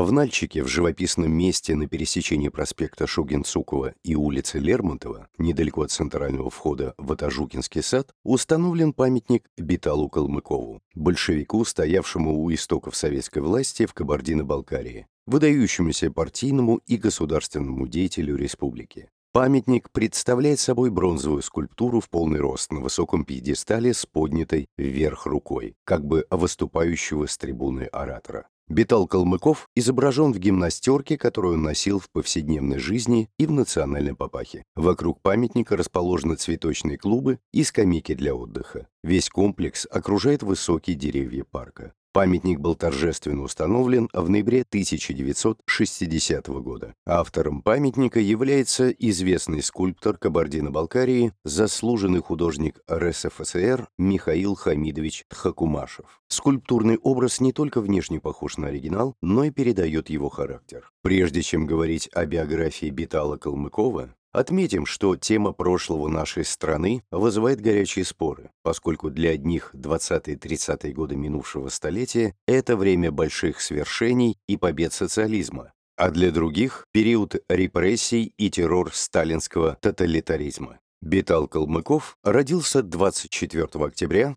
В Нальчике, в живописном месте на пересечении проспекта Шугин-Цукова и улицы Лермонтова, недалеко от центрального входа в Атажукинский сад, установлен памятник Биталу Калмыкову, большевику, стоявшему у истоков советской власти в Кабардино-Балкарии, выдающемуся партийному и государственному деятелю республики. Памятник представляет собой бронзовую скульптуру в полный рост на высоком пьедестале с поднятой вверх рукой, как бы выступающего с трибуны оратора. Битал Калмыков изображен в гимнастерке, которую он носил в повседневной жизни и в национальной папахе. Вокруг памятника расположены цветочные клубы и скамейки для отдыха. Весь комплекс окружает высокие деревья парка. Памятник был торжественно установлен в ноябре 1960 года. Автором памятника является известный скульптор Кабардино-Балкарии, заслуженный художник РСФСР Михаил Хамидович Тхакумашев. Скульптурный образ не только внешне похож на оригинал, но и передает его характер. Прежде чем говорить о биографии Битала Калмыкова, отметим, что тема прошлого нашей страны вызывает горячие споры, поскольку для одних 20-30-е годы минувшего столетия – это время больших свершений и побед социализма, а для других – период репрессий и террор сталинского тоталитаризма. Битал Калмыков родился 24 октября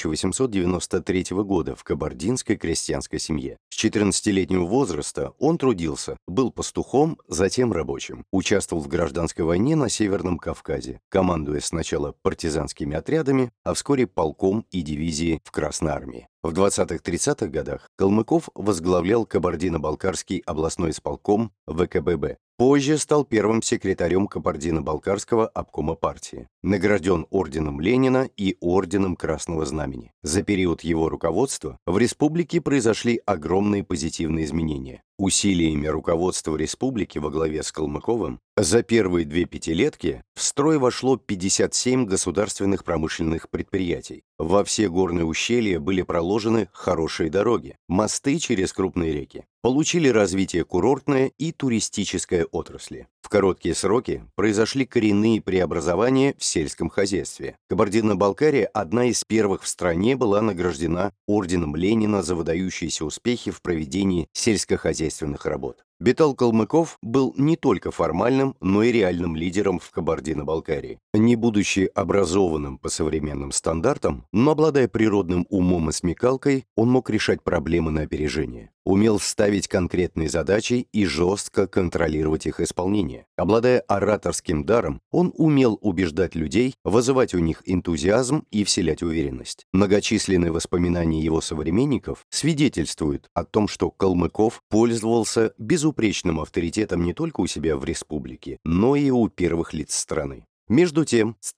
1893 года в кабардинской крестьянской семье. С 14-летнего возраста он трудился, был пастухом, затем рабочим. Участвовал в гражданской войне на Северном Кавказе, командуя сначала партизанскими отрядами, а вскоре полком и дивизией в Красной армии. В 20-30-х годах Калмыков возглавлял Кабардино-Балкарский областной исполком ВКББ. Позже стал первым секретарем Кабардино-Балкарского обкома партии. Награжден орденом Ленина и орденом Красного Знамени. За период его руководства в республике произошли огромные позитивные изменения. Усилиями руководства республики во главе с Калмыковым за первые две пятилетки в строй вошло 57 государственных промышленных предприятий. Во все горные ущелья были проложены хорошие дороги, мосты через крупные реки. Получили развитие курортное и туристическое отрасли. В короткие сроки произошли коренные преобразования в сельском хозяйстве. Кабардино-Балкария одна из первых в стране была награждена орденом Ленина за выдающиеся успехи в проведении сельскохозяйственных работ. Битал Калмыков был не только формальным, но и реальным лидером в Кабардино-Балкарии. Не будучи образованным по современным стандартам, но обладая природным умом и смекалкой, он мог решать проблемы на опережение. Умел ставить конкретные задачи и жестко контролировать их исполнение. Обладая ораторским даром, он умел убеждать людей, вызывать у них энтузиазм и вселять уверенность. Многочисленные воспоминания его современников свидетельствуют о том, что Калмыков пользовался безупречным авторитетом не только у себя в республике, но и у первых лиц страны. Между тем, с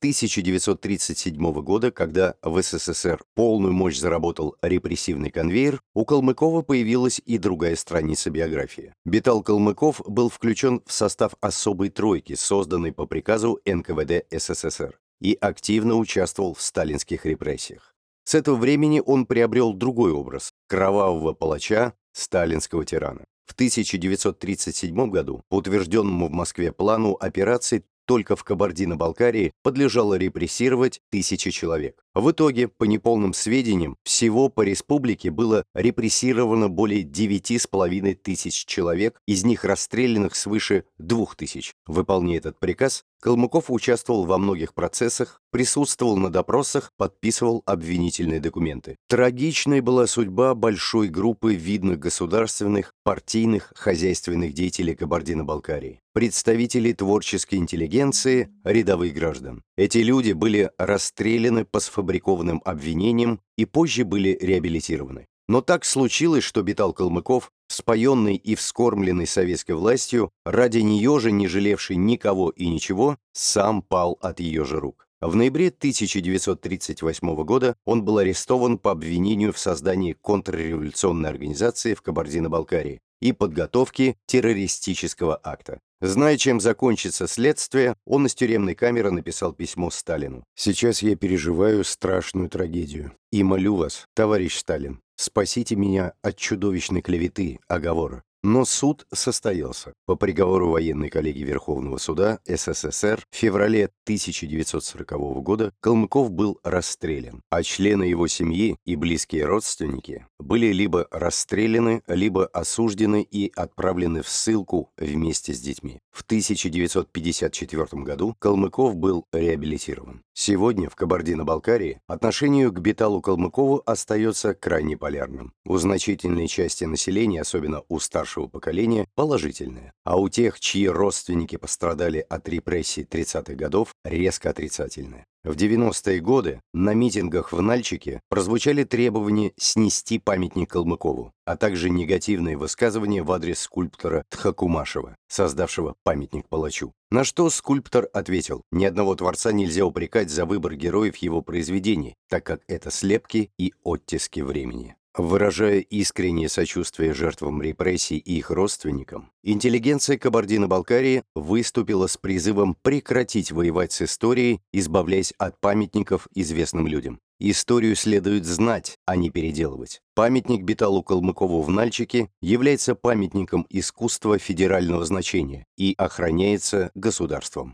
1937 года, когда в СССР полную мощь заработал репрессивный конвейер, у Калмыкова появилась и другая страница биографии. Битал Калмыков был включен в состав особой тройки, созданной по приказу НКВД СССР, и активно участвовал в сталинских репрессиях. С этого времени он приобрел другой образ – кровавого палача, сталинского тирана. В 1937 году, по утвержденному в Москве плану операции, только в Кабардино-Балкарии подлежало репрессировать 1000 человек. В итоге, по неполным сведениям, всего по республике было репрессировано более 9500 человек, из них расстрелянных свыше 2000. Выполняя этот приказ, Калмыков участвовал во многих процессах, присутствовал на допросах, подписывал обвинительные документы. Трагичной была судьба большой группы видных государственных, партийных, хозяйственных деятелей Кабардино-Балкарии, представителей творческой интеллигенции, рядовых граждан. Эти люди были расстреляны по сфабрикованным обвинениям и позже были реабилитированы. Но так случилось, что Битал Калмыков, вспоенный и вскормленный советской властью, ради нее же не жалевший никого и ничего, сам пал от ее же рук. В ноябре 1938 года он был арестован по обвинению в создании контрреволюционной организации в Кабардино-Балкарии и подготовке террористического акта. Зная, чем закончится следствие, он из тюремной камеры написал письмо Сталину. «Сейчас я переживаю страшную трагедию. И молю вас, товарищ Сталин, спасите меня от чудовищной клеветы, оговора. Но суд состоялся. По приговору военной коллегии Верховного суда СССР в феврале 1940 года Калмыков был расстрелян, а члены его семьи и близкие родственники были либо расстреляны, либо осуждены и отправлены в ссылку вместе с детьми. В 1954 году Калмыков был реабилитирован. Сегодня в Кабардино-Балкарии отношение к Биталу Калмыкову остается крайне полярным. У значительной части населения, особенно у старшего поколения, положительное, а у тех, чьи родственники пострадали от репрессий 30-х годов, резко отрицательное. В 90-е годы на митингах в Нальчике прозвучали требования снести памятник Калмыкову, а также негативные высказывания в адрес скульптора Тхакумашева, создавшего памятник палачу. На что скульптор ответил: «Ни одного творца нельзя упрекать за выбор героев его произведений, так как это слепки и оттиски времени». Выражая искреннее сочувствие жертвам репрессий и их родственникам, интеллигенция Кабардино-Балкарии выступила с призывом прекратить воевать с историей, избавляясь от памятников известным людям. Историю следует знать, а не переделывать. Памятник Биталу Калмыкову в Нальчике является памятником искусства федерального значения и охраняется государством.